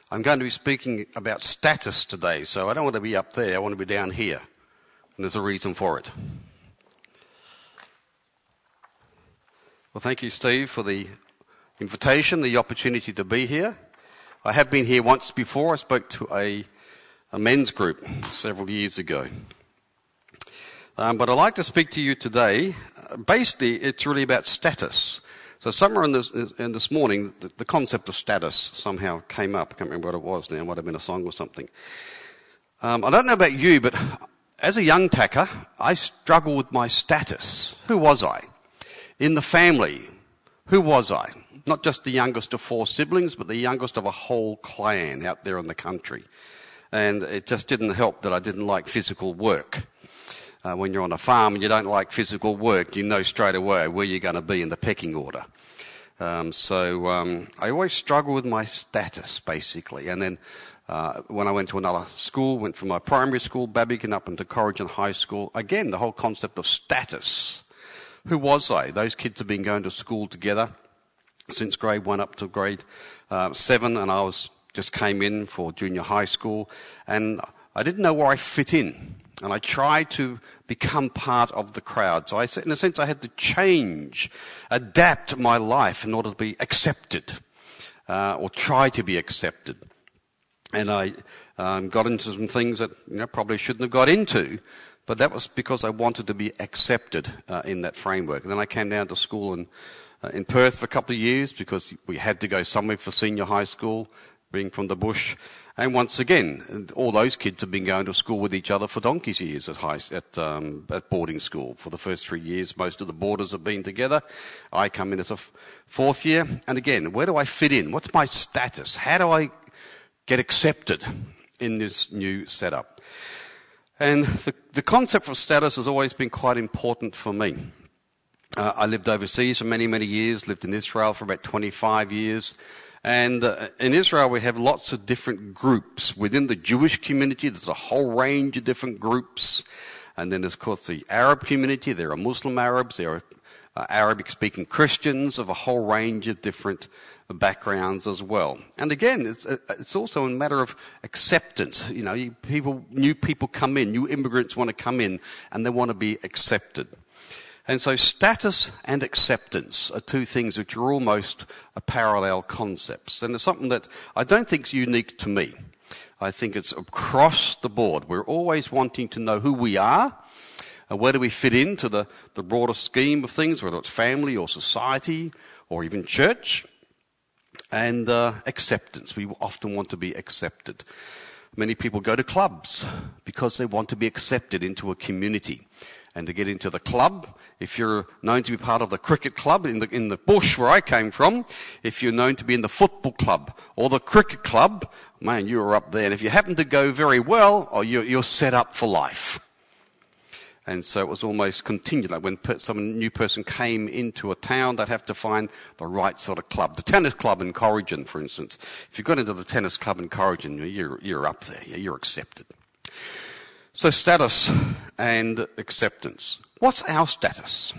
I'm going to be speaking about status today, so I don't want to be up there, I want to be down here. And there's a reason for it. Well, thank you, Steve, for the invitation, the opportunity to be here. I have been here once before. I spoke to a men's group several years ago. But I'd like to speak to you today. Basically, it's really about status. So somewhere in this morning, the concept of status somehow came up. I can't remember what it was now. It might have been a song or something. I don't know about you, but as a young tacker, I struggled with my status. Who was I? In the family, who was I? Not just the youngest of 4 siblings, but the youngest of a whole clan out there in the country. And it just didn't help that I didn't like physical work. When you're on a farm and you don't like physical work, you know straight away where you're going to be in the pecking order. So I always struggle with my status, basically. And then when I went to another school, went from my primary school, Babbican, up into Corrigan High School, again, the whole concept of status. Who was I? Those kids have been going to school together since grade 1 up to grade 7, and I just came in for junior high school, and I didn't know where I fit in. And I tried to become part of the crowd. So in a sense, I had to change, adapt my life in order to be accepted, or try to be accepted. And I got into some things that probably shouldn't have got into, but that was because I wanted to be accepted in that framework. And then I came down to school in Perth for a couple of years because we had to go somewhere for senior high school, being from the bush. And once again, all those kids have been going to school with each other for donkey's years at boarding school. For the first 3 years, most of the boarders have been together. I come in as a 4th year. And again, where do I fit in? What's my status? How do I get accepted in this new setup? And the concept of status has always been quite important for me. I lived overseas for many, many years, lived in Israel for about 25 years. And in Israel, we have lots of different groups. Within the Jewish community, there's a whole range of different groups. And then there's, of course, the Arab community. There are Muslim Arabs. There are Arabic-speaking Christians of a whole range of different backgrounds as well. And again, it's also a matter of acceptance. New people come in, new immigrants want to come in, and they want to be accepted. And so status and acceptance are 2 things which are almost parallel concepts. And it's something that I don't think is unique to me. I think it's across the board. We're always wanting to know who we are, and where do we fit into the broader scheme of things, whether it's family or society or even church. And acceptance. We often want to be accepted. Many people go to clubs because they want to be accepted into a community. And to get into the club, if you're known to be part of the cricket club in the bush where I came from, if you're known to be in the football club or the cricket club, man, you're up there. And if you happen to go very well, you're set up for life. And so it was almost continued. Like when some new person came into a town, they'd have to find the right sort of club. The tennis club in Corrigan, for instance. If you got into the tennis club in Corrigan, you're up there. You're accepted. So status and acceptance. What's our status?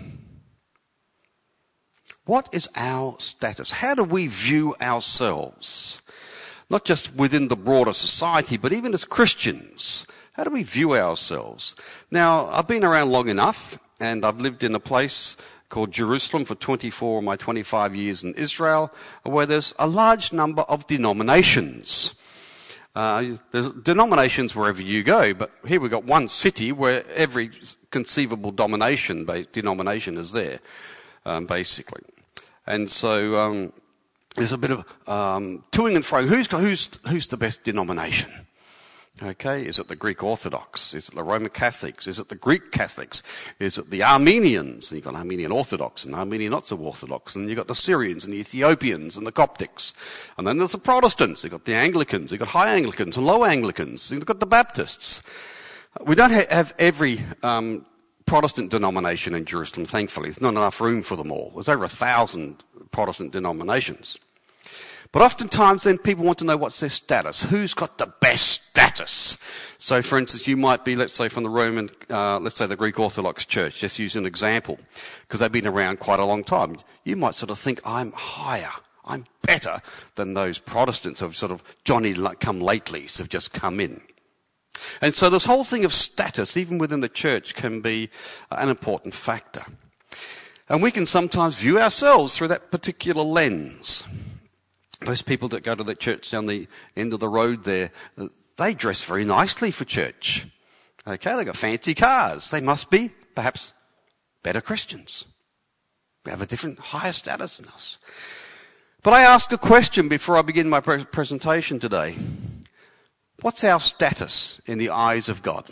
What is our status? How do we view ourselves? Not just within the broader society, but even as Christians. How do we view ourselves? Now, I've been around long enough, and I've lived in a place called Jerusalem for 24 of my 25 years in Israel, where there's a large number of denominations. There's denominations wherever you go, but here we've got one city where every conceivable denomination is there, basically. And so there's a bit of toing and froing. Who's the best denomination? Okay, is it the Greek Orthodox? Is it the Roman Catholics? Is it the Greek Catholics? Is it the Armenians? And you've got Armenian Orthodox and Armenian not so Orthodox. And you've got the Syrians and the Ethiopians and the Coptics. And then there's the Protestants. You've got the Anglicans. You've got high Anglicans and low Anglicans. You've got the Baptists. We don't have every Protestant denomination in Jerusalem, thankfully. There's not enough room for them all. There's over 1,000 Protestant denominations. But oftentimes then people want to know what's their status. Who's got the best status? So for instance, you might be, let's say from the Roman, let's say the Greek Orthodox Church, just use an example, because they've been around quite a long time. You might sort of think, I'm higher. I'm better than those Protestants who have sort of Johnny-come-latelys have just come in. And so this whole thing of status, even within the church, can be an important factor. And we can sometimes view ourselves through that particular lens. Those people that go to the church down the end of the road there, they dress very nicely for church. Okay, they've got fancy cars. They must be, perhaps, better Christians. They have a different, higher status than us. But I ask a question before I begin my presentation today. What's our status in the eyes of God?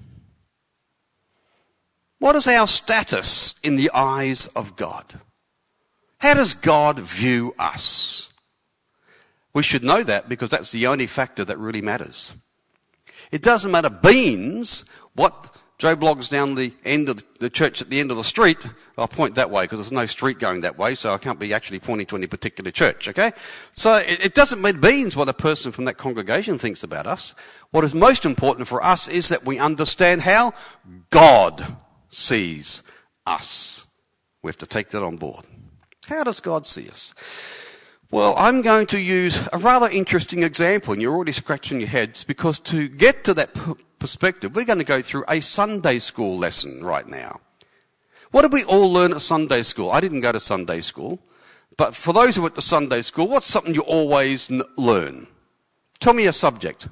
What is our status in the eyes of God? How does God view us? We should know that because that's the only factor that really matters. It doesn't matter beans what Joe Bloggs down the end of the church at the end of the street. I'll point that way because there's no street going that way, so I can't be actually pointing to any particular church, okay? So it doesn't matter beans what a person from that congregation thinks about us. What is most important for us is that we understand how God sees us. We have to take that on board. How does God see us? Well, I'm going to use a rather interesting example, and you're already scratching your heads, because to get to that perspective, we're going to go through a Sunday school lesson right now. What did we all learn at Sunday school? I didn't go to Sunday school, but for those who went to Sunday school, what's something you always learn? Tell me a subject.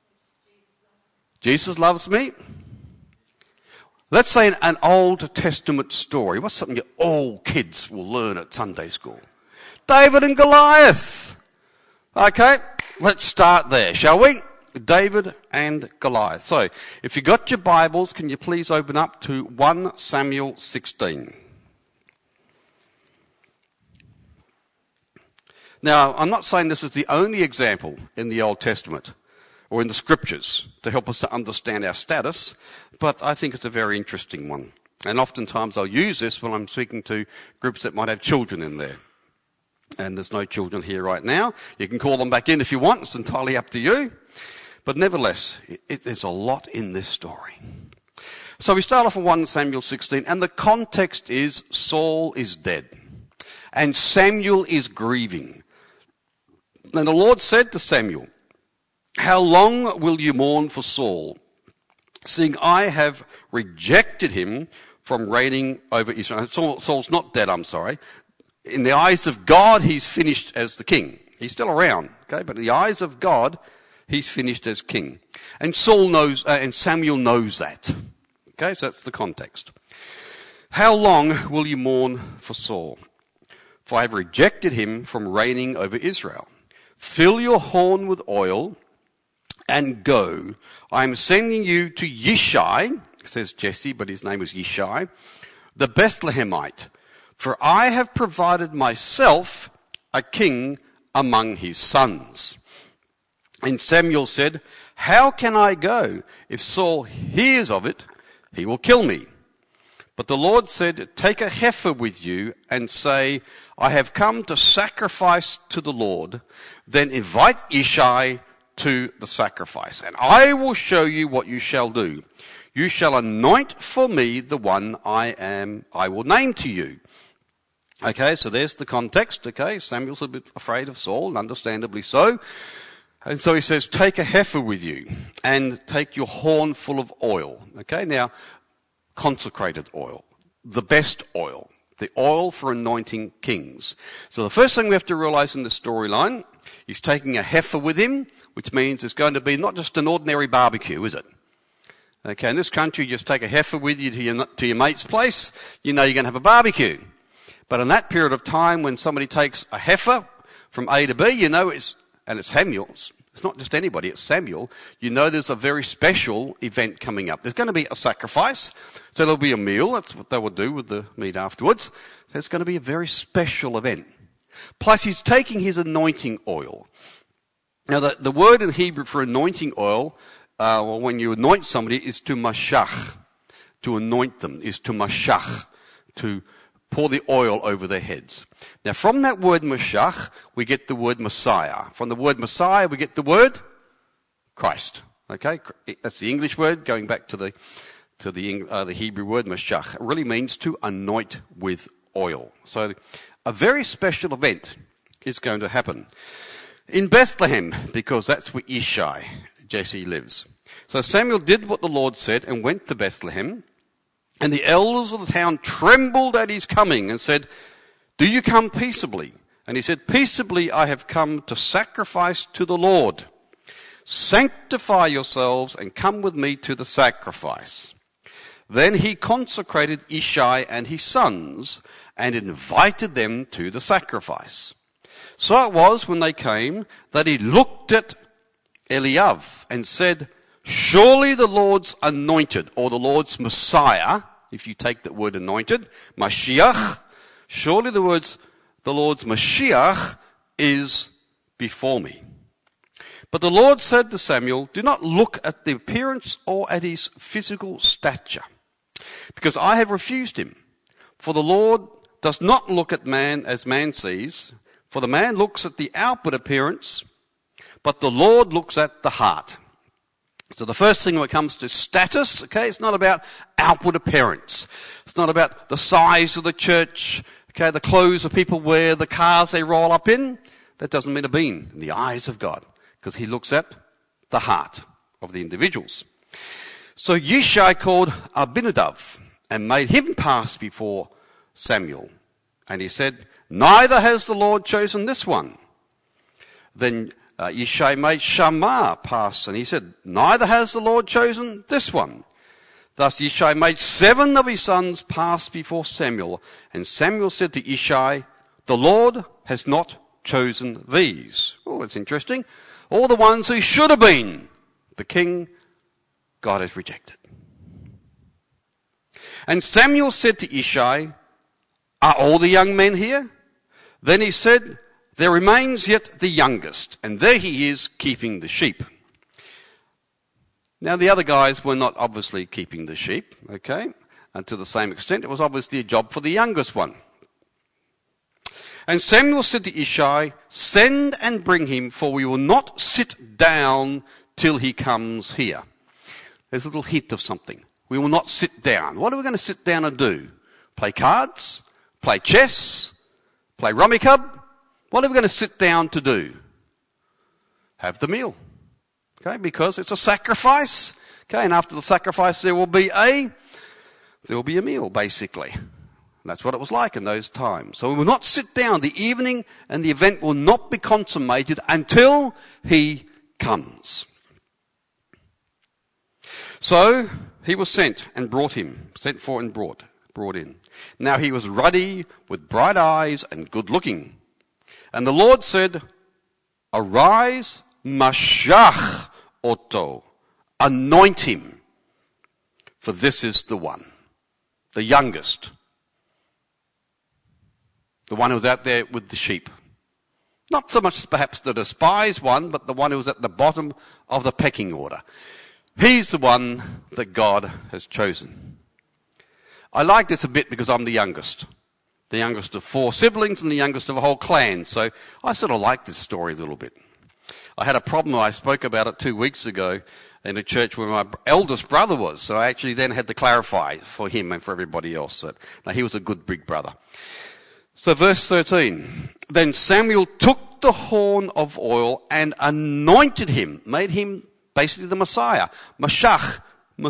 Jesus loves me. Let's say an Old Testament story. What's something all kids will learn at Sunday school? David and Goliath. Okay, let's start there, shall we? David and Goliath. So, if you got your Bibles, can you please open up to 1 Samuel 16. Now, I'm not saying this is the only example in the Old Testament or in the Scriptures to help us to understand our status, but I think it's a very interesting one. And oftentimes I'll use this when I'm speaking to groups that might have children in there. And there's no children here right now. You can call them back in if you want. It's entirely up to you. But nevertheless, there's a lot in this story. So we start off with 1 Samuel 16, and the context is Saul is dead, and Samuel is grieving. And the Lord said to Samuel, "How long will you mourn for Saul, seeing I have rejected him from reigning over Israel?" Saul's not dead, I'm sorry. In the eyes of God, he's finished as the king. He's still around, okay? But in the eyes of God, he's finished as king. And Samuel knows that. Okay, so that's the context. How long will you mourn for Saul? For I have rejected him from reigning over Israel. Fill your horn with oil and go. I am sending you to Yishai, says Jesse, but his name was Yishai, the Bethlehemite. For I have provided myself a king among his sons. And Samuel said, "How can I go? If Saul hears of it, he will kill me." But the Lord said, "Take a heifer with you and say, I have come to sacrifice to the Lord. Then invite Yishai to the sacrifice, and I will show you what you shall do. You shall anoint for me the one I will name to you." Okay, so there's the context. Okay, Samuel's a bit afraid of Saul, and understandably so. And so he says, take a heifer with you and take your horn full of oil. Okay, now, consecrated oil, the best oil, the oil for anointing kings. So the first thing we have to realize in the storyline, he's taking a heifer with him, which means it's going to be not just an ordinary barbecue, is it? Okay, in this country, you just take a heifer with you to your mate's place, you know you're going to have a barbecue. But in that period of time, when somebody takes a heifer from A to B, you know it's Samuel. It's not just anybody, it's Samuel. You know there's a very special event coming up. There's going to be a sacrifice, so there'll be a meal. That's what they will do with the meat afterwards. So it's going to be a very special event. Plus, he's taking his anointing oil. Now, the word in Hebrew for anointing oil, or when you anoint somebody, is to mashach. To anoint them is to mashach, to pour the oil over their heads. Now, from that word mashach, we get the word Messiah. From the word Messiah, we get the word Christ. Okay, that's the English word. Going back to the Hebrew word mashach, it really means to anoint with oil. So, a very special event is going to happen. In Bethlehem, because that's where Ishai, Jesse, lives. So Samuel did what the Lord said and went to Bethlehem. And the elders of the town trembled at his coming and said, "Do you come peaceably?" And he said, "Peaceably I have come to sacrifice to the Lord. Sanctify yourselves and come with me to the sacrifice." Then he consecrated Ishai and his sons and invited them to the sacrifice. So it was when they came that he looked at Eliav and said, "Surely the Lord's anointed," or the Lord's Messiah, if you take that word anointed, Mashiach, surely the Lord's Mashiach is before me. But the Lord said to Samuel, "Do not look at the appearance or at his physical stature, because I have refused him. For the Lord does not look at man as man sees, for the man looks at the outward appearance, but the Lord looks at the heart." So the first thing when it comes to status, okay, it's not about outward appearance. It's not about the size of the church, okay, the clothes that people wear, the cars they roll up in. That doesn't mean a bean in the eyes of God, because he looks at the heart of the individuals. So Yishai called Abinadab and made him pass before Samuel. And he said, "Neither has the Lord chosen this one." Then Yishai made Shammah pass, and he said, "Neither has the Lord chosen this one." Thus Yishai made 7 of his sons pass before Samuel. And Samuel said to Yishai, "The Lord has not chosen these." Oh, that's interesting. All the ones who should have been the king, God has rejected. And Samuel said to Ishai, "Are all the young men here?" Then he said, "There remains yet the youngest, and there he is keeping the sheep." Now the other guys were not obviously keeping the sheep, okay? And to the same extent, it was obviously a job for the youngest one. And Samuel said to Ishai, "Send and bring him, for we will not sit down till he comes here." There's a little hint of something. We will not sit down. What are we going to sit down and do? Play cards? Play chess? Play rummikub? What are we going to sit down to do? Have the meal. Okay, because it's a sacrifice. Okay, and after the sacrifice there will be a meal, basically. And that's what it was like in those times. So we will not sit down. The evening and the event will not be consummated until he comes. So he was sent for and brought in. Now he was ruddy, with bright eyes and good looking. And the Lord said, "Arise, Mashach Oto, anoint him, for this is the one, the youngest, the one who was out there with the sheep. Not so much perhaps the despised one, but the one who was at the bottom of the pecking order. He's the one that God has chosen." I like this a bit because I'm the youngest of 4 siblings and the youngest of a whole clan. So I sort of like this story a little bit. I had a problem, I spoke about it 2 weeks ago in a church where my eldest brother was. So I actually then had to clarify for him and for everybody else that he was a good big brother. So verse 13, then Samuel took the horn of oil and anointed him, made him basically the Messiah, Mashach.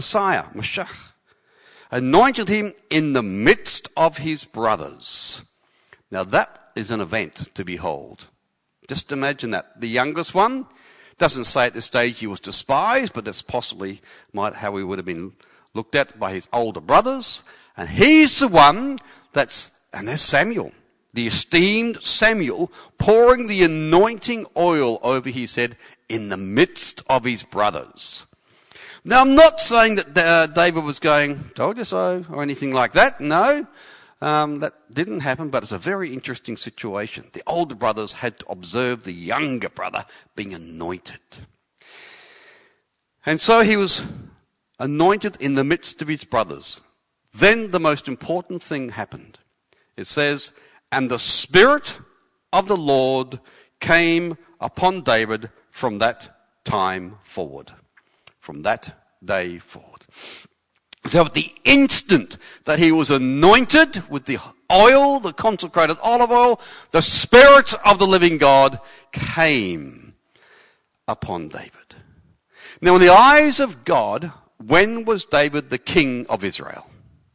Anointed him in the midst of his brothers. Now that is an event to behold. Just imagine that. The youngest one, doesn't say at this stage he was despised, but that's possibly how he would have been looked at by his older brothers. And he's the one and there's Samuel, the esteemed Samuel, pouring the anointing oil over his head in the midst of his brothers. Now, I'm not saying that David was going, "Told you so," or anything like that. No, that didn't happen, but it's a very interesting situation. The older brothers had to observe the younger brother being anointed. And so he was anointed in the midst of his brothers. Then the most important thing happened. It says, "And the Spirit of the Lord came upon David from that time forward." From that day forward. So at the instant that he was anointed with the oil, the consecrated olive oil, the Spirit of the living God came upon David. Now, in the eyes of God, when was David the king of Israel?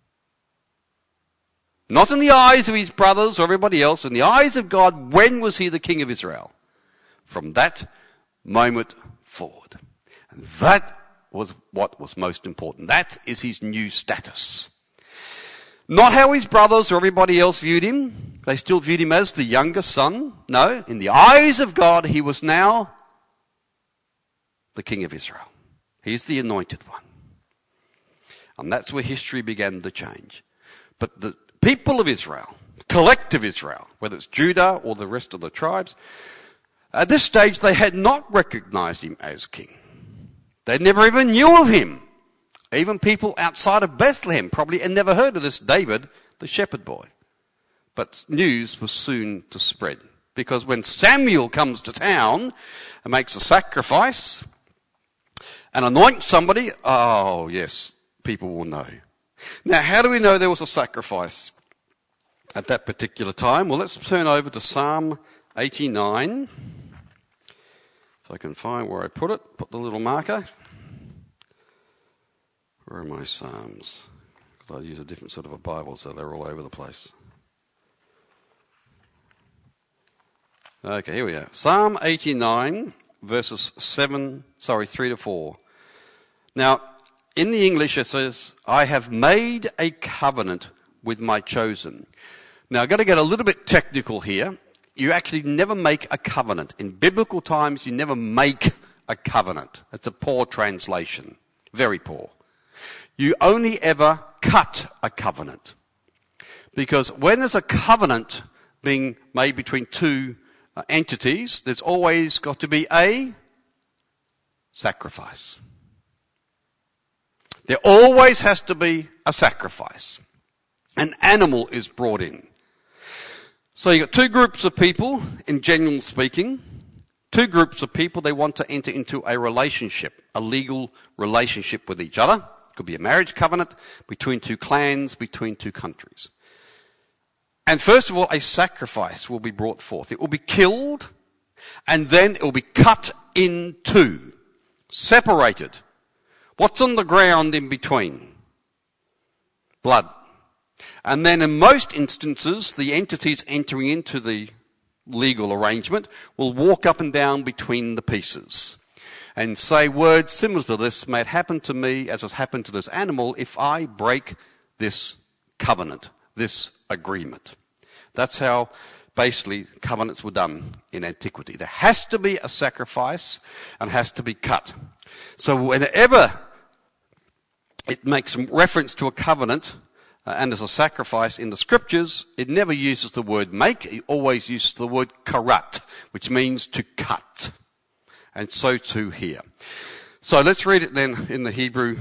Not in the eyes of his brothers or everybody else. In the eyes of God, when was he the king of Israel? From that moment forward. And that was what was most important. That is his new status. Not how his brothers or everybody else viewed him. They still viewed him as the younger son. No, in the eyes of God, he was now the king of Israel. He's the anointed one. And that's where history began to change. But the people of Israel, collective Israel, whether it's Judah or the rest of the tribes, at this stage they had not recognized him as king. They never even knew of him. Even people outside of Bethlehem probably had never heard of this David, the shepherd boy. But news was soon to spread. Because when Samuel comes to town and makes a sacrifice and anoints somebody, oh yes, people will know. Now, how do we know there was a sacrifice at that particular time? Well, let's turn over to Psalm 89. If I can find where I put it, put the little marker. Where are my Psalms? Because I use a different sort of a Bible, so they're all over the place. Okay, here we are. Psalm 89, verses 3 to 4. Now, in the English it says, I have made a covenant with my chosen. Now, I've got to get a little bit technical here. You actually never make a covenant. In biblical times, you never make a covenant. It's a poor translation. Very poor. You only ever cut a covenant. Because when there's a covenant being made between two entities, there's always got to be a sacrifice. There always has to be a sacrifice. An animal is brought in. So you've got two groups of people, in general speaking. Two groups of people, they want to enter into a relationship, a legal relationship with each other. It could be a marriage covenant between two clans, between two countries. And first of all, a sacrifice will be brought forth. It will be killed, and then it will be cut in two, separated. What's on the ground in between? Blood. And then in most instances, the entities entering into the legal arrangement will walk up and down between the pieces and say words similar to this, may it happen to me as has happened to this animal if I break this covenant, this agreement. That's how basically covenants were done in antiquity. There has to be a sacrifice and has to be cut. So whenever it makes reference to a covenant and there's a sacrifice in the scriptures, it never uses the word make, it always uses the word karat, which means to cut. And so too here. So let's read it then in the Hebrew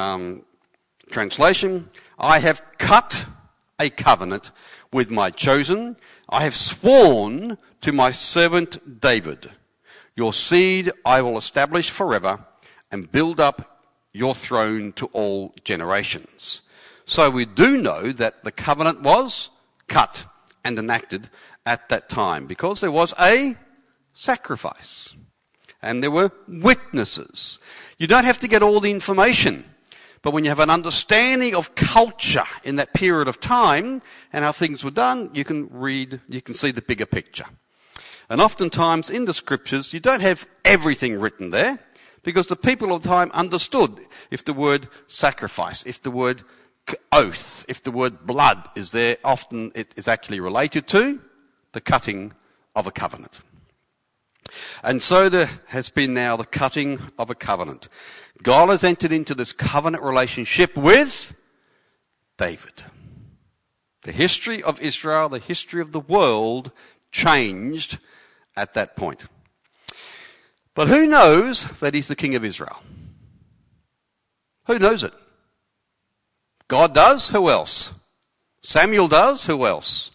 translation. I have cut a covenant with my chosen. I have sworn to my servant David. Your seed I will establish forever and build up your throne to all generations. So we do know that the covenant was cut and enacted at that time because there was a sacrifice and there were witnesses. You don't have to get all the information, but when you have an understanding of culture in that period of time and how things were done, you can see the bigger picture. And oftentimes in the scriptures, you don't have everything written there because the people of the time understood if the word sacrifice, if the word oath, if the word blood is there, often it is actually related to the cutting of a covenant. And so there has been now the cutting of a covenant. God has entered into this covenant relationship with David. The history of Israel, the history of the world changed at that point. But who knows that he's the king of Israel? Who knows it? God does? Who else? Samuel does? Who else?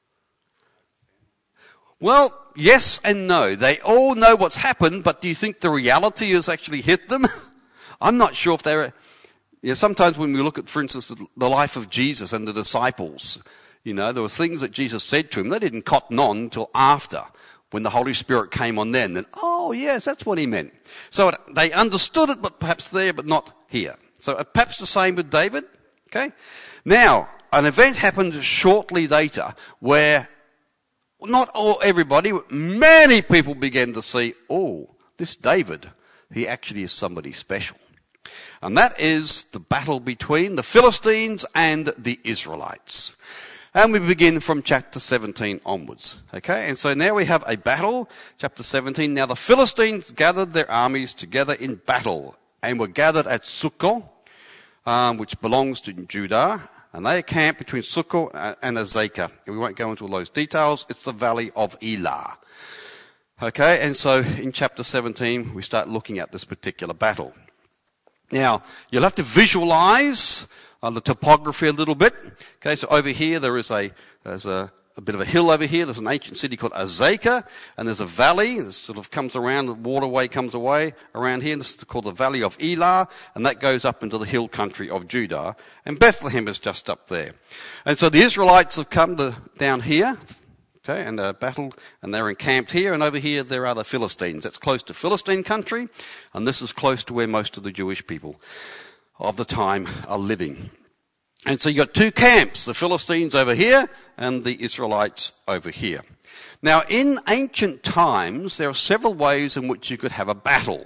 Well, yes and no. They all know what's happened, but do you think the reality has actually hit them? I'm not sure if they're... sometimes when we look at, for instance, the life of Jesus and the disciples, You know, there were things that Jesus said to him. They didn't cotton on until after, when the Holy Spirit came on them. Then, oh yes, that's what he meant. So they understood it, but perhaps there, but not here. So perhaps the same with David. Okay. Now, an event happened shortly later where not everybody, but many people began to see, oh, this David, he actually is somebody special. And that is the battle between the Philistines and the Israelites. And we begin from chapter 17 onwards. Okay, and so now we have a battle, chapter 17. Now the Philistines gathered their armies together in battle and were gathered at Sukkot, which belongs to Judah. And they camped between Sukkot and Azekah. And we won't go into all those details. It's the valley of Elah. Okay, and so in chapter 17, we start looking at this particular battle. Now, you'll have to visualize the topography a little bit. Okay, so over here there's a bit of a hill over here. There's an ancient city called Azekah, and there's a valley that sort of comes around, the waterway comes away around here. This is called the Valley of Elah, and that goes up into the hill country of Judah. And Bethlehem is just up there. And so the Israelites have come down here, okay, and they're battled, and they're encamped here, and over here there are the Philistines. That's close to Philistine country, and this is close to where most of the Jewish people of the time are living. And so you've got two camps, the Philistines over here and the Israelites over here. Now, in ancient times, there are several ways in which you could have a battle.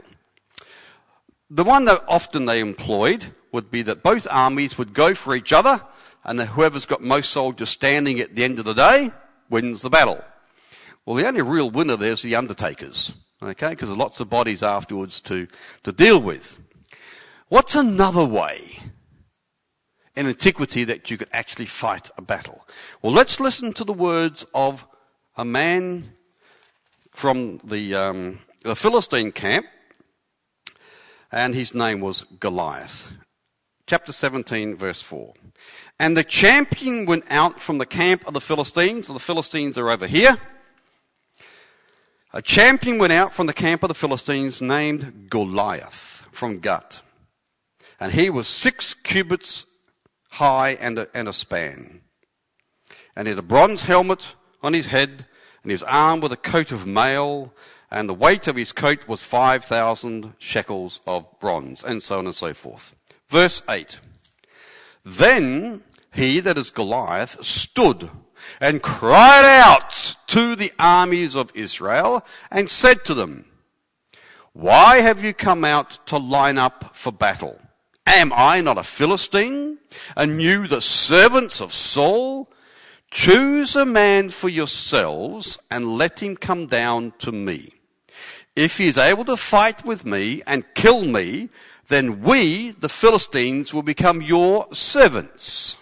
The one that often they employed would be that both armies would go for each other, and that whoever's got most soldiers standing at the end of the day wins the battle. Well, the only real winner there is the undertakers, okay, because there are lots of bodies afterwards to deal with. What's another way in antiquity that you could actually fight a battle? Well, let's listen to the words of a man from the Philistine camp, and his name was Goliath. Chapter 17, verse 4. And the champion went out from the camp of the Philistines. So the Philistines are over here. A champion went out from the camp of the Philistines named Goliath from Gath. And he was 6 cubits high and a span. And he had a bronze helmet on his head, and he was armed with a coat of mail, and the weight of his coat was 5,000 shekels of bronze, and so on and so forth. Verse 8. Then he, that is Goliath, stood and cried out to the armies of Israel and said to them, why have you come out to line up for battle? Am I not a Philistine, and you the servants of Saul? Choose a man for yourselves and let him come down to me. If he is able to fight with me and kill me, then we, the Philistines, will become your servants.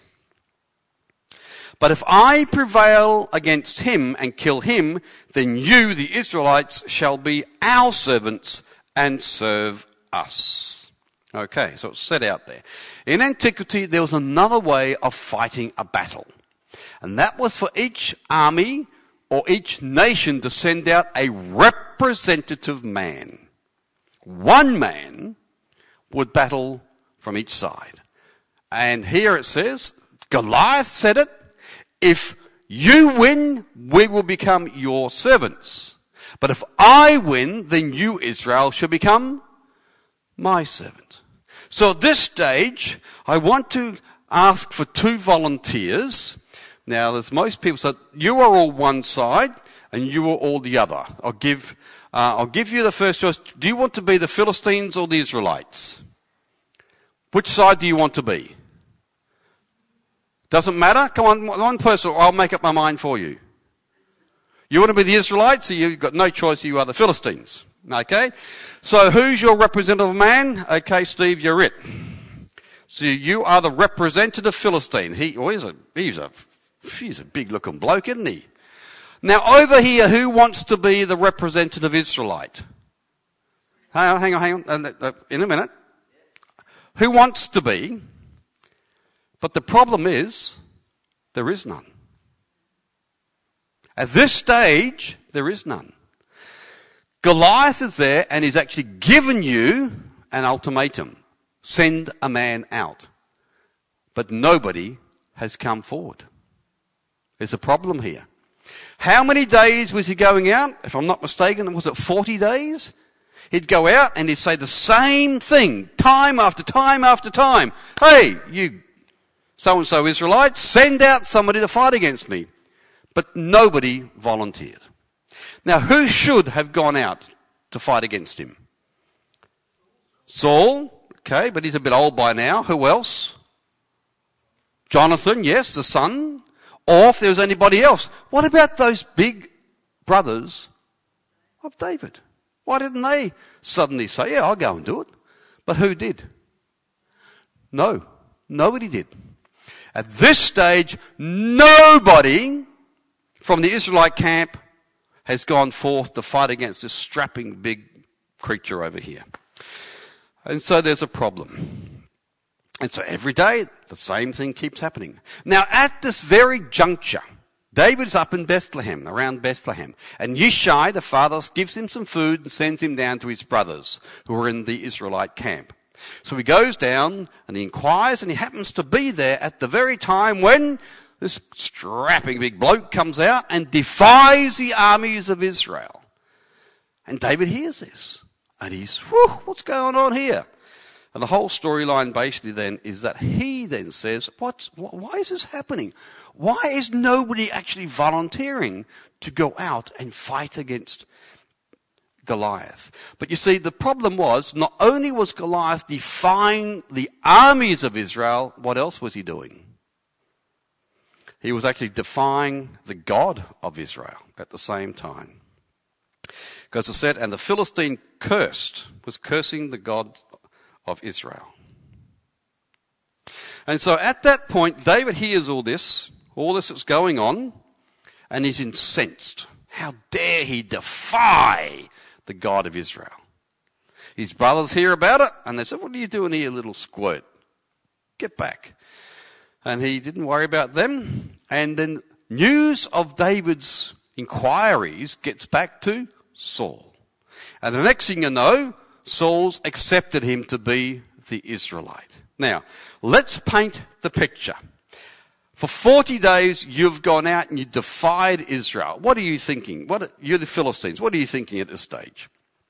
But if I prevail against him and kill him, then you, the Israelites, shall be our servants and serve us. Okay, so it's set out there. In antiquity, there was another way of fighting a battle. And that was for each army or each nation to send out a representative man. One man would battle from each side. And here it says, Goliath said it, if you win, we will become your servants. But if I win, then you, Israel, shall become my servant. So at this stage, I want to ask for 2 volunteers. Now, there's most people, so you are all one side and you are all the other. I'll give you the first choice. Do you want to be the Philistines or the Israelites? Which side do you want to be? Doesn't matter? Come on, one person, or I'll make up my mind for you. You want to be the Israelites, or you've got no choice, you are the Philistines. Okay? So who's your representative man? Okay, Steve, you're it. So you are the representative Philistine. He's a big looking bloke, isn't he? Now over here, who wants to be the representative Israelite? Hang on. In a minute. Who wants to be? But the problem is, there is none. At this stage, there is none. Goliath is there and he's actually given you an ultimatum. Send a man out. But nobody has come forward. There's a problem here. How many days was he going out? If I'm not mistaken, was it 40 days? He'd go out and he'd say the same thing time after time after time. Hey, you so-and-so Israelites, send out somebody to fight against me. But nobody volunteered. Now, who should have gone out to fight against him? Saul, okay, but he's a bit old by now. Who else? Jonathan, yes, the son. Or if there was anybody else. What about those big brothers of David? Why didn't they suddenly say, yeah, I'll go and do it? But who did? No, nobody did. At this stage, nobody from the Israelite camp has gone forth to fight against this strapping big creature over here. And so there's a problem. And so every day, the same thing keeps happening. Now, at this very juncture, David's up in Bethlehem, around Bethlehem. And Yishai, the father, gives him some food and sends him down to his brothers who are in the Israelite camp. So he goes down and he inquires, and he happens to be there at the very time when this strapping big bloke comes out and defies the armies of Israel. And David hears this. And he's, what's going on here? And the whole storyline basically then is that he then says, why is this happening? Why is nobody actually volunteering to go out and fight against Goliath? But you see, the problem was, not only was Goliath defying the armies of Israel, what else was he doing? He was actually defying the God of Israel at the same time. Because it said, and the Philistine was cursing the God of Israel. And so at that point, David hears all this that's going on, and he's incensed. How dare he defy the God of Israel? His brothers hear about it, and they said, what are you doing here, little squirt? Get back. And he didn't worry about them. And then news of David's inquiries gets back to Saul. And the next thing you know, Saul's accepted him to be the Israelite. Now, let's paint the picture. For 40 days, you've gone out and you defied Israel. What are you thinking? You're the Philistines. What are you thinking at this stage?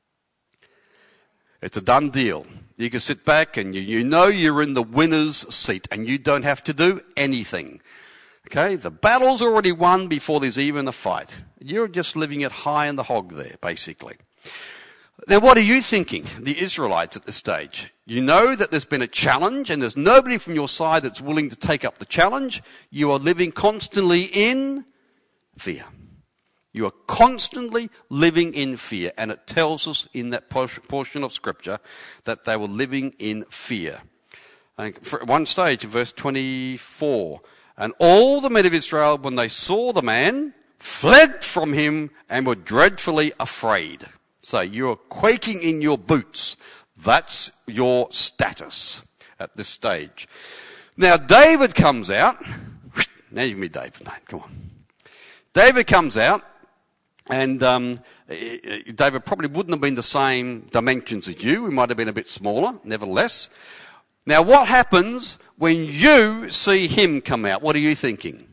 It's a done deal. You can sit back and you know you're in the winner's seat and you don't have to do anything. Okay? The battle's already won before there's even a fight. You're just living it high in the hog there, basically. Now, what are you thinking, the Israelites, at this stage? You know that there's been a challenge and there's nobody from your side that's willing to take up the challenge. You are living constantly in fear. You are constantly living in fear. And it tells us in that portion of Scripture that they were living in fear. And at one stage, in verse 24, and all the men of Israel, when they saw the man, fled from him and were dreadfully afraid. So you're quaking in your boots. That's your status at this stage. Now David comes out. Now you give me David. No, come on. David comes out, and David probably wouldn't have been the same dimensions as you. He might have been a bit smaller, nevertheless. Now what happens when you see him come out? What are you thinking?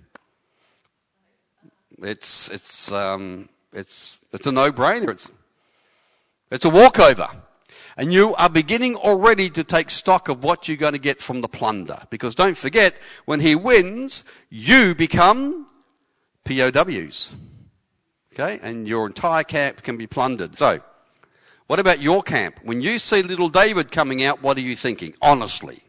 It's a no-brainer. It's a walkover. And you are beginning already to take stock of what you're going to get from the plunder. Because don't forget, when he wins, you become POWs. Okay? And your entire camp can be plundered. So, what about your camp? When you see little David coming out, what are you thinking? Honestly.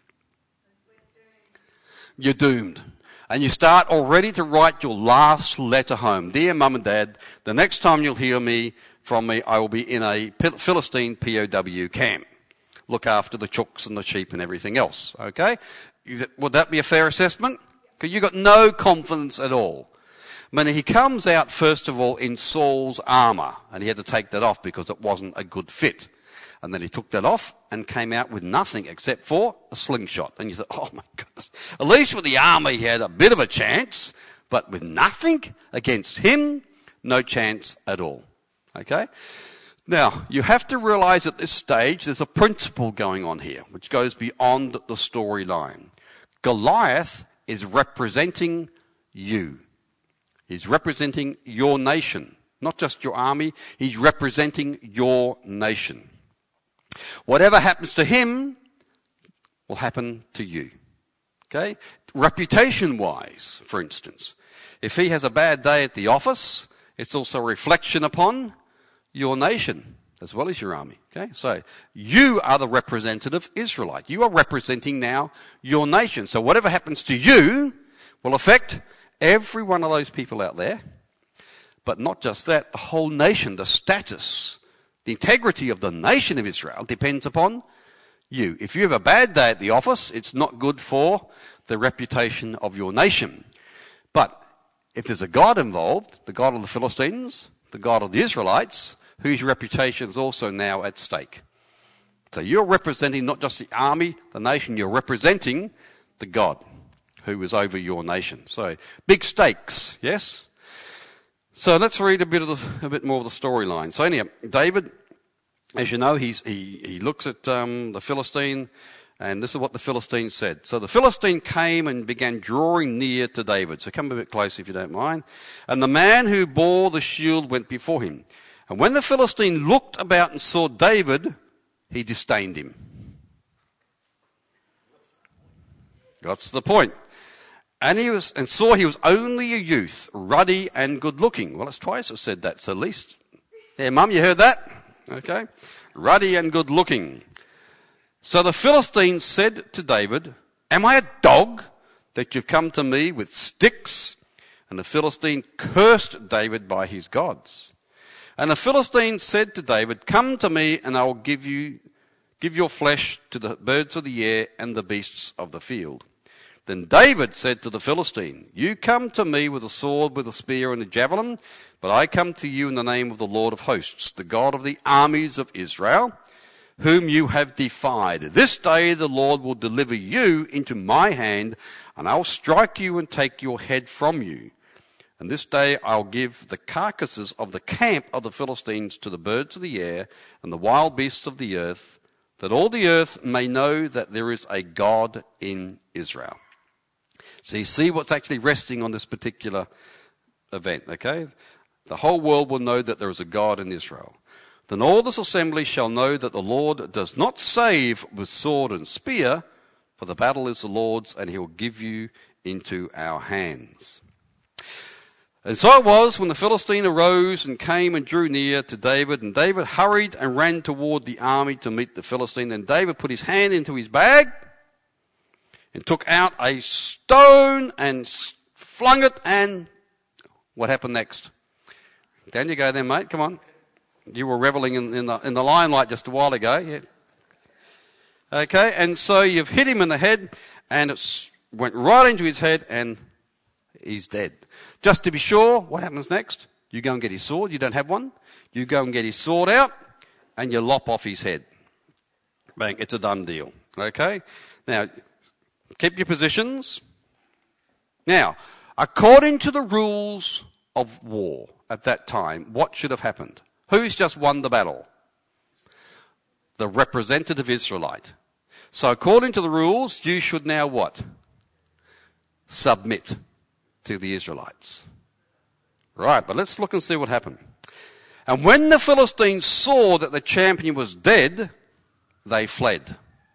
You're doomed. And you start already to write your last letter home. Dear Mum and Dad, the next time you'll hear from me, I will be in a Philistine POW camp. Look after the chooks and the sheep and everything else. Okay? Would that be a fair assessment? Because you've got no confidence at all. I mean, he comes out, first of all, in Saul's armour. And he had to take that off because it wasn't a good fit. And then he took that off and came out with nothing except for a slingshot. And you thought, oh my goodness. At least with the armour he had a bit of a chance. But with nothing against him, no chance at all. Okay? Now, you have to realize at this stage there's a principle going on here, which goes beyond the storyline. Goliath is representing you. He's representing your nation, not just your army. He's representing your nation. Whatever happens to him will happen to you. Okay? Reputation-wise, for instance, if he has a bad day at the office, it's also a reflection upon your nation as well as your army. Okay? So you are the representative Israelite. You are representing now your nation. So whatever happens to you will affect every one of those people out there. But not just that, the whole nation, the status, the integrity of the nation of Israel depends upon you. If you have a bad day at the office, it's not good for the reputation of your nation. But if there's a God involved, the God of the Philistines, the God of the Israelites, whose reputation is also now at stake. So you're representing not just the army, the nation, you're representing the God who is over your nation. So big stakes, yes? So let's read a bit more of the storyline. So anyhow, David, as you know, he looks at the Philistine, and this is what the Philistine said. So the Philistine came and began drawing near to David. So come a bit closer if you don't mind. And the man who bore the shield went before him. And when the Philistine looked about and saw David, he disdained him. That's the point. And saw he was only a youth, ruddy and good looking. Well, it's twice it said that, so at least. Yeah, Mum, you heard that? Okay. Ruddy and good looking. So the Philistine said to David, "Am I a dog that you've come to me with sticks?" And the Philistine cursed David by his gods. And the Philistine said to David, "Come to me and I will give your flesh to the birds of the air and the beasts of the field." Then David said to the Philistine, "You come to me with a sword, with a spear and a javelin, but I come to you in the name of the Lord of hosts, the God of the armies of Israel, whom you have defied. This day the Lord will deliver you into my hand, and I'll strike you and take your head from you. And this day I'll give the carcasses of the camp of the Philistines to the birds of the air and the wild beasts of the earth, that all the earth may know that there is a God in Israel." So you see what's actually resting on this particular event, okay? The whole world will know that there is a God in Israel. "Then all this assembly shall know that the Lord does not save with sword and spear, for the battle is the Lord's, and he will give you into our hands." And so it was when the Philistine arose and came and drew near to David, and David hurried and ran toward the army to meet the Philistine. Then David put his hand into his bag and took out a stone and flung it, and what happened next? Down you go then, mate, come on. You were reveling in the limelight just a while ago. Yeah. Okay, and so you've hit him in the head, and it went right into his head, and he's dead. Just to be sure, what happens next? You go and get his sword. You don't have one. You go and get his sword out, and you lop off his head. Bang, it's a done deal. Okay? Now, keep your positions. Now, according to the rules of war at that time, what should have happened? Who's just won the battle? The representative Israelite. So according to the rules, you should now what? Submit to the Israelites. Right, but let's look and see what happened. And when the Philistines saw that the champion was dead, they fled.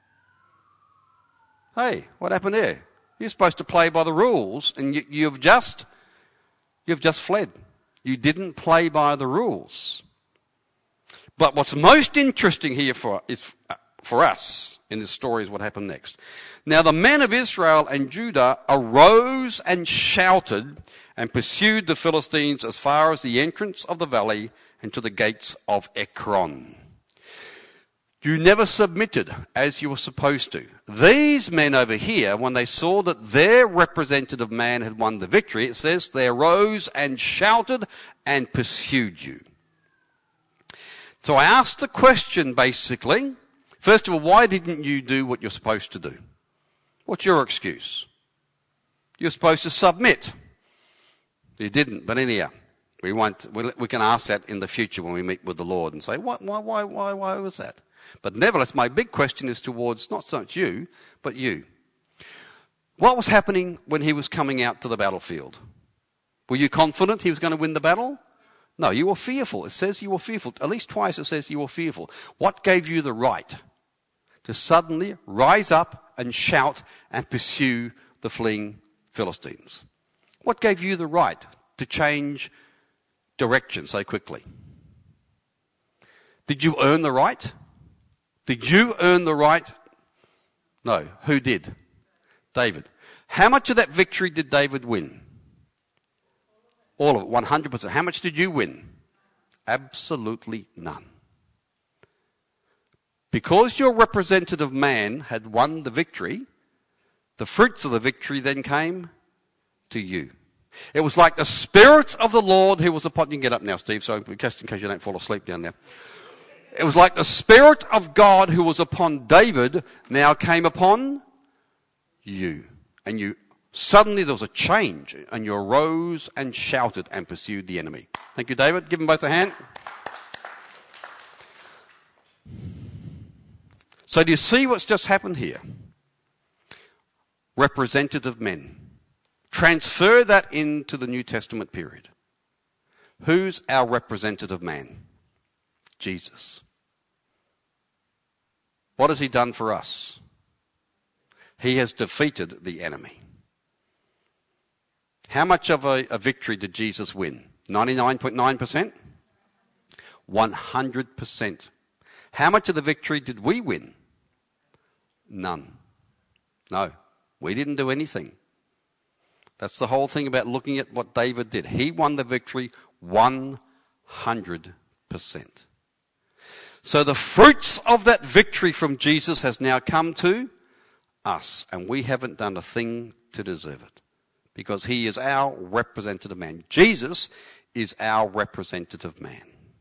Hey, what happened here? You're supposed to play by the rules, and you've just fled. You didn't play by the rules. But what's most interesting here for us in this story is what happened next. Now the men of Israel and Judah arose and shouted and pursued the Philistines as far as the entrance of the valley and to the gates of Ekron. You never submitted as you were supposed to. These men over here, when they saw that their representative man had won the victory, it says they arose and shouted and pursued you. So I asked the question basically, first of all, why didn't you do what you're supposed to do? What's your excuse? You're supposed to submit. You didn't, but anyhow, we can ask that in the future when we meet with the Lord and say, why was that? But nevertheless, my big question is towards not so much you, but you. What was happening when he was coming out to the battlefield? Were you confident he was going to win the battle? No, you were fearful. It says you were fearful. At least twice it says you were fearful. What gave you the right to suddenly rise up and shout and pursue the fleeing Philistines? What gave you the right to change direction so quickly? Did you earn the right? Did you earn the right? No. Who did? David. How much of that victory did David win? All of it, 100%. How much did you win? Absolutely none. Because your representative man had won the victory, the fruits of the victory then came to you. It was like the Spirit of the Lord who was upon... You can get up now, Steve, so just in case you don't fall asleep down there. It was like the Spirit of God who was upon David now came upon you. And you suddenly there was a change, and you arose and shouted and pursued the enemy. Thank you, David. Give them both a hand. So do you see what's just happened here? Representative men. Transfer that into the New Testament period. Who's our representative man? Jesus. What has he done for us? He has defeated the enemy. How much of a victory did Jesus win? 99.9%? 100%. How much of the victory did we win? None. No, we didn't do anything. That's the whole thing about looking at what David did. He won the victory 100%. So the fruits of that victory from Jesus has now come to us, and we haven't done a thing to deserve it, because he is our representative man. Jesus is our representative man.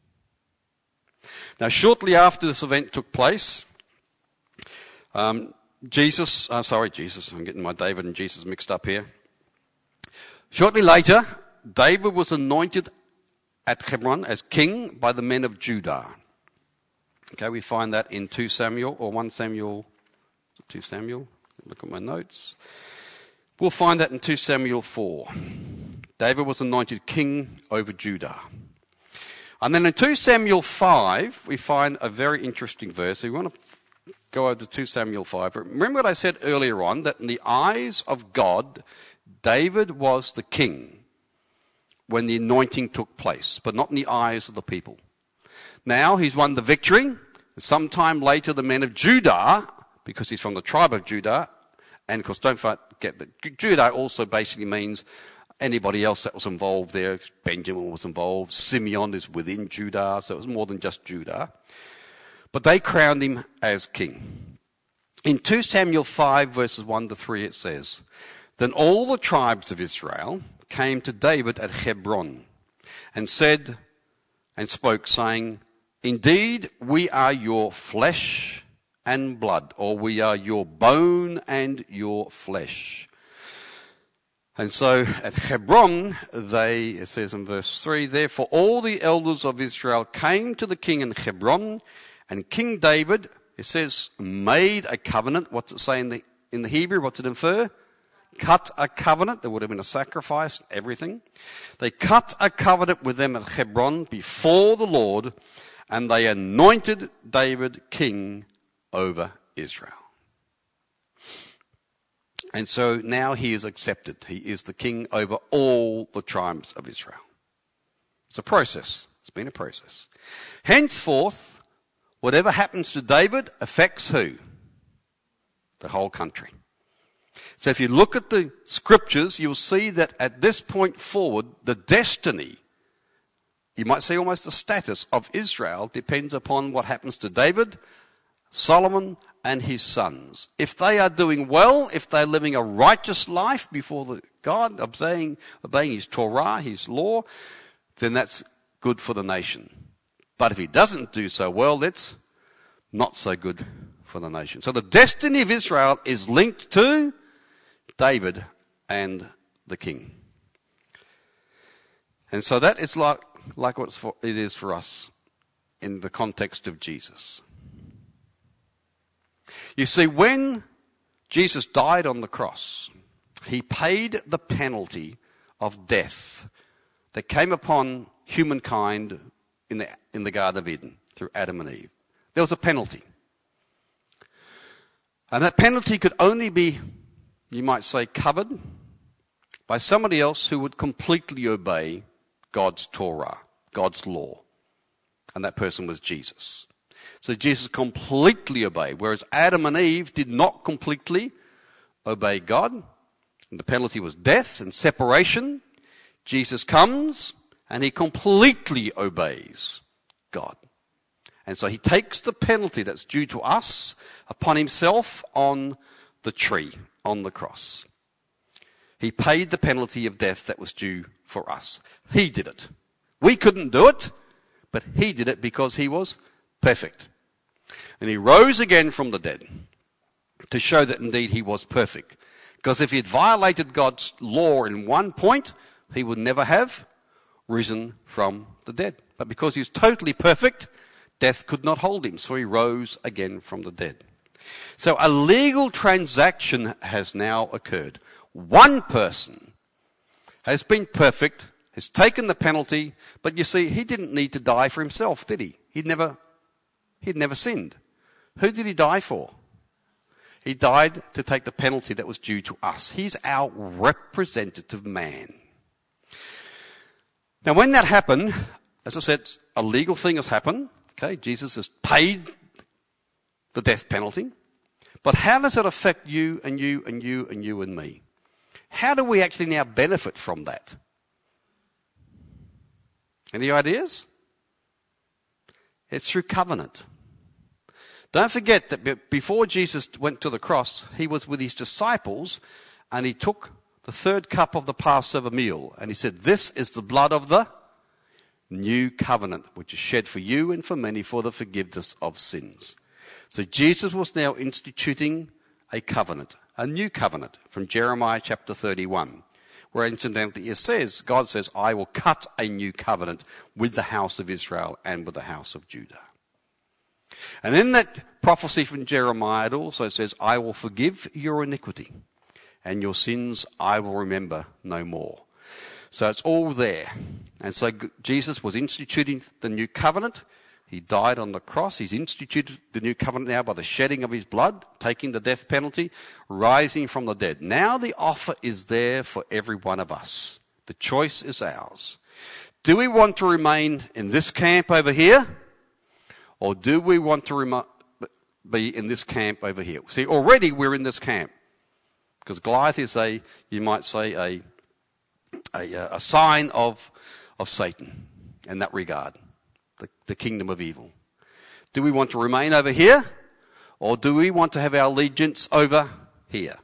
Now, shortly after this event took place, I'm getting my David and Jesus mixed up here. Shortly later, David was anointed at Hebron as king by the men of Judah. Okay, we find that in 2 Samuel or 1 Samuel. 2 Samuel, look at my notes. We'll find that in 2 Samuel 4. David was anointed king over Judah. And then in 2 Samuel 5, we find a very interesting verse. So we want to go over to 2 Samuel 5. Remember what I said earlier on, that in the eyes of God, David was the king when the anointing took place, but not in the eyes of the people. Now he's won the victory. Sometime later, the men of Judah, because he's from the tribe of Judah, and of course don't forget that Judah also basically means anybody else that was involved there. Benjamin was involved. Simeon is within Judah, so it was more than just Judah. But they crowned him as king. In 2 Samuel 5 verses 1 to 3 it says, "Then all the tribes of Israel came to David at Hebron and said and spoke, saying, 'Indeed, we are your flesh and blood,' or 'we are your bone and your flesh.' And so at Hebron, it says in verse 3, 'Therefore all the elders of Israel came to the king in Hebron, and King David,'" it says, "made a covenant." What's it say in the Hebrew? What's it infer? Cut a covenant. There would have been a sacrifice, everything. They cut a covenant with them at Hebron before the Lord, and they anointed David king over Israel. And so now he is accepted. He is the king over all the tribes of Israel. It's a process. It's been a process. Henceforth, whatever happens to David affects who? The whole country. So if you look at the scriptures, you'll see that at this point forward, the destiny, you might say almost the status of Israel, depends upon what happens to David, Solomon, and his sons. If they are doing well, if they're living a righteous life before God, obeying his Torah, his law, then that's good for the nation. But if he doesn't do so well, that's not so good for the nation. So the destiny of Israel is linked to David and the king. And so that is like what it is for us in the context of Jesus. You see, when Jesus died on the cross, he paid the penalty of death that came upon humankind in the Garden of Eden through Adam and Eve. There was a penalty. And that penalty could only be, you might say, covered by somebody else who would completely obey God's Torah, God's law. And that person was Jesus. So Jesus completely obeyed, whereas Adam and Eve did not completely obey God. And the penalty was death and separation. Jesus comes and he completely obeys God. And so he takes the penalty that's due to us upon himself on the tree, on the cross. He paid the penalty of death that was due for us. He did it. We couldn't do it, but he did it because he was perfect. And he rose again from the dead to show that indeed he was perfect. Because if he had violated God's law in one point, he would never have risen from the dead. But because he was totally perfect, death could not hold him, so he rose again from the dead. So a legal transaction has now occurred. One person has been perfect, has taken the penalty, but you see, he didn't need to die for himself, did he? He'd never sinned. Who did he die for? He died to take the penalty that was due to us. He's our representative man. Now when that happened, as I said, a legal thing has happened. Okay, Jesus has paid the death penalty. But how does it affect you and you and you and you and me? How do we actually now benefit from that? Any ideas? It's through covenant. Don't forget that before Jesus went to the cross, he was with his disciples and he took the third cup of the Passover meal and he said, "This is the blood of the new covenant, which is shed for you and for many for the forgiveness of sins." So Jesus was now instituting a covenant, a new covenant from Jeremiah chapter 31, where incidentally it says, God says, "I will cut a new covenant with the house of Israel and with the house of Judah." And in that prophecy from Jeremiah, it also says, "I will forgive your iniquity, and your sins I will remember no more." So it's all there. And so Jesus was instituting the new covenant. He died on the cross. He's instituted the new covenant now by the shedding of his blood, taking the death penalty, rising from the dead. Now the offer is there for every one of us. The choice is ours. Do we want to remain in this camp over here? Or do we want to be in this camp over here? See, already we're in this camp. Because Goliath is you might say, a sign of Satan in that regard, the kingdom of evil. Do we want to remain over here, or do we want to have our allegiance over here?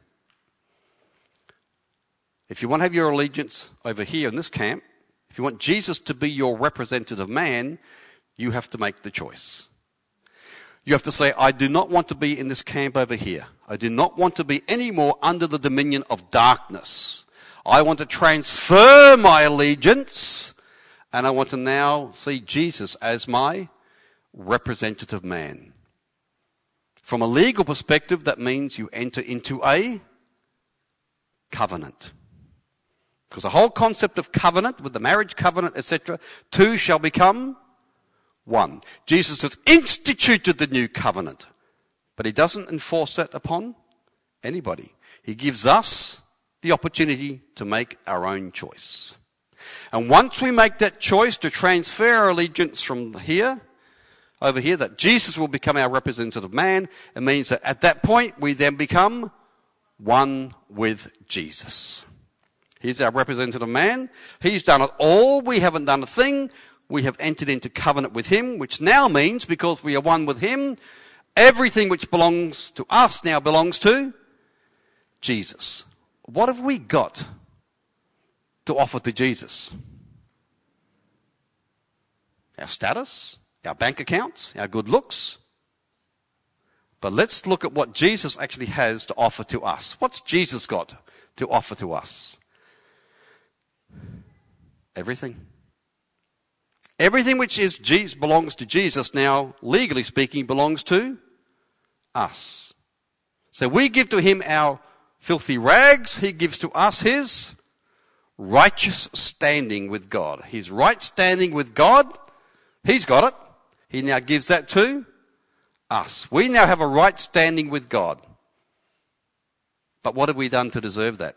If you want to have your allegiance over here in this camp, if you want Jesus to be your representative man, you have to make the choice. You have to say, "I do not want to be in this camp over here. I do not want to be any more under the dominion of darkness. I want to transfer my allegiance, and I want to now see Jesus as my representative man." From a legal perspective, that means you enter into a covenant. Because the whole concept of covenant, with the marriage covenant, etc., two shall become one. Jesus has instituted the new covenant, but he doesn't enforce that upon anybody. He gives us the opportunity to make our own choice. And once we make that choice to transfer our allegiance from here, over here, that Jesus will become our representative man, it means that at that point we then become one with Jesus. He's our representative man. He's done it all. We haven't done a thing. We have entered into covenant with him, which now means, because we are one with him, everything which belongs to us now belongs to Jesus. What have we got to offer to Jesus? Our status, our bank accounts, our good looks. But let's look at what Jesus actually has to offer to us. What's Jesus got to offer to us? Everything. Everything which belongs to Jesus now, legally speaking, belongs to us. So we give to him our filthy rags. He gives to us his righteous standing with God. His right standing with God, he's got it. He now gives that to us. We now have a right standing with God. But what have we done to deserve that?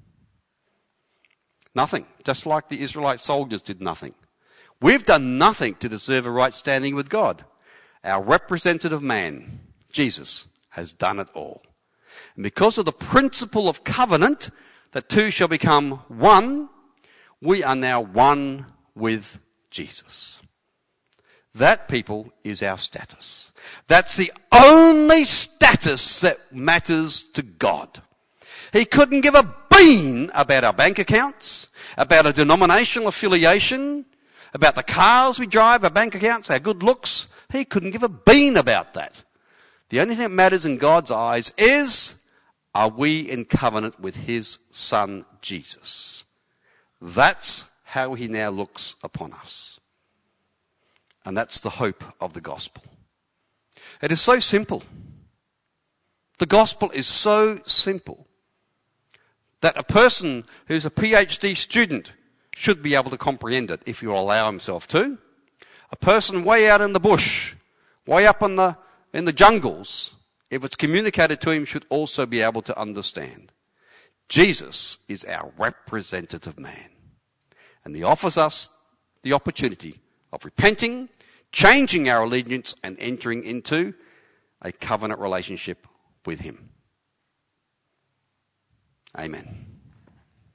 Nothing. Just like the Israelite soldiers did nothing. We've done nothing to deserve a right standing with God. Our representative man, Jesus, has done it all. And because of the principle of covenant, that two shall become one, we are now one with Jesus. That, people, is our status. That's the only status that matters to God. He couldn't give a bean about our bank accounts, about a denominational affiliation, about the cars we drive, our bank accounts, our good looks. He couldn't give a bean about that. The only thing that matters in God's eyes is, are we in covenant with his Son, Jesus? That's how he now looks upon us. And that's the hope of the gospel. It is so simple. The gospel is so simple that a person who's a PhD student should be able to comprehend it if he'll allow himself to. A person way out in the bush, way up in the jungles, if it's communicated to him, should also be able to understand. Jesus is our representative man. And he offers us the opportunity of repenting, changing our allegiance, and entering into a covenant relationship with him. Amen.